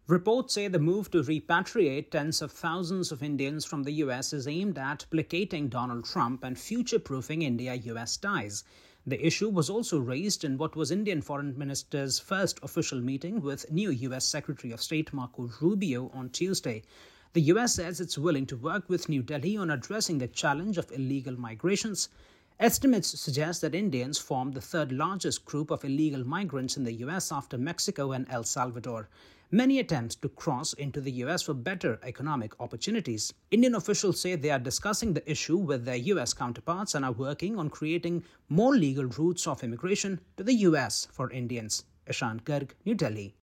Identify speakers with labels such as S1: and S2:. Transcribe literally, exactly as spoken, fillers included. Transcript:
S1: Reports say the move to repatriate tens of thousands of Indians from the U S is aimed at placating Donald Trump and future-proofing India-U S ties. The issue was also raised in what was Indian Foreign Minister's first official meeting with new U S Secretary of State Marco Rubio on Tuesday. The U S says it's willing to work with New Delhi on addressing the challenge of illegal migrations. Estimates suggest that Indians form the third largest group of illegal migrants in the U S after Mexico and El Salvador. Many attempts to cross into the U S for better economic opportunities. Indian officials say they are discussing the issue with their U S counterparts and are working on creating more legal routes of immigration to the U S for Indians. Ishant Garg, New Delhi.